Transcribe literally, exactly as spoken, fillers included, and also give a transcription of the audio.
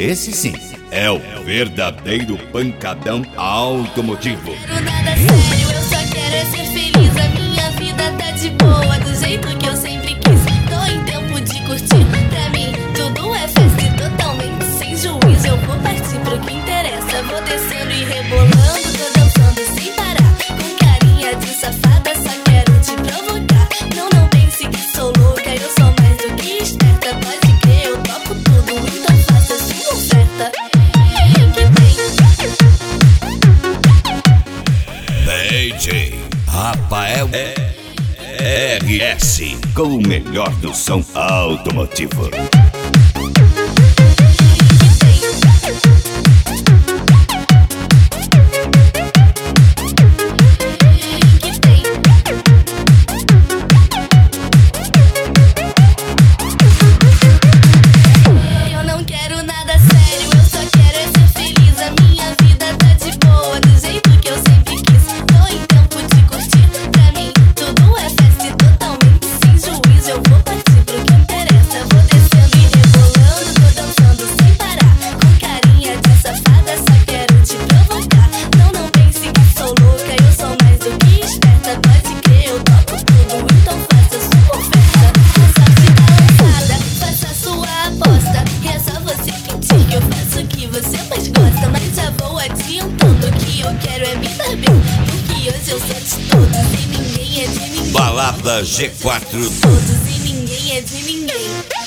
esse sim é o verdadeiro pancadão automotivo. Não quero nada sério, eu só quero é ser feliz. A minha vida tá de boa, do jeito que eu sempre quis. Tô em tempo de curtir, pra mim tudo é festa e totalmente sem juízo. Eu vou partir pro que interessa, vou descendo e rebolando, tô dançando sem parar, com carinha de safada, só quero te provocar. Não, não pense que sou louca, eu sou mais do que esperta. Pode crer, eu topo tudo, então faça a sua oferta. D J Rafael R S com o melhor do som automotivo. Eu não quero nada sério, eu só quero é ser feliz. A minha vida tá de boa, do jeito que eu sempre quis. Tô em tempo de curtir, pra mim tudo é festa e totalmente sem juízo. Eu vou partir pro que interessa, vou descendo e rebolando, tô dançando sem parar, com carinha de safada, só quero te provocar. Não, não pense que sou louca, eu sou mais do que esperta. Pode crer, eu topo tudo, então faça sua oferta. A sorte tá lançada, faça sua aposta. É só você pedir que eu faço o que você mais gosta. Mas já vou adiantando que eu quero é me dar bem, porque hoje eu sou de todos e ninguém é de ninguém. Balada G quatro. Todos e ninguém é de ninguém.